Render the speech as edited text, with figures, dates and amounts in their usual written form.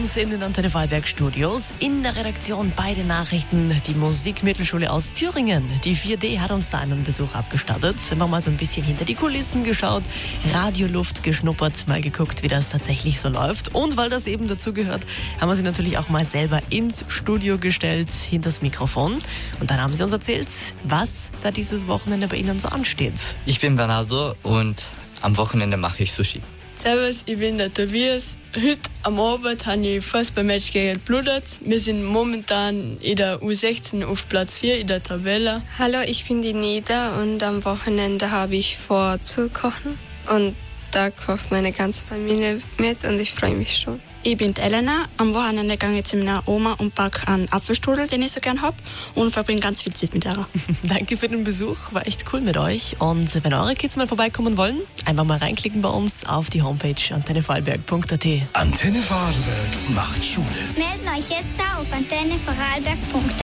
uns in den Antenne Vorarlberg Studios. In der Redaktion bei den Nachrichten die Musikmittelschule aus Thüringen. Die 4D hat uns da einen Besuch abgestattet. Wir haben mal so ein bisschen hinter die Kulissen geschaut, Radioluft geschnuppert, mal geguckt, wie das tatsächlich so läuft. Und weil das eben dazu gehört, haben wir sie natürlich auch mal selber ins Studio gestellt, hinters Mikrofon. Und dann haben sie uns erzählt, was da dieses Wochenende bei ihnen so ansteht. Ich bin Bernardo und am Wochenende mache ich Sushi. Servus, ich bin der Tobias. Heute am Abend habe ich Fußballmatch gegen Bluderz. Wir sind momentan in der U16 auf Platz 4 in der Tabelle. Hallo, ich bin die Nida und am Wochenende habe ich vor zu kochen. Und da kocht meine ganze Familie mit und ich freue mich schon. Ich bin Elena. Am Wochenende gehe ich zu meiner Oma und backe einen Apfelstrudel, den ich so gerne habe, und verbringe ganz viel Zeit mit ihr. Danke für den Besuch, war echt cool mit euch. Und wenn eure Kids mal vorbeikommen wollen, einfach mal reinklicken bei uns auf die Homepage antennevorarlberg.at. Antenne Vorarlberg macht Schule. Melden euch jetzt da auf antennevorarlberg.at.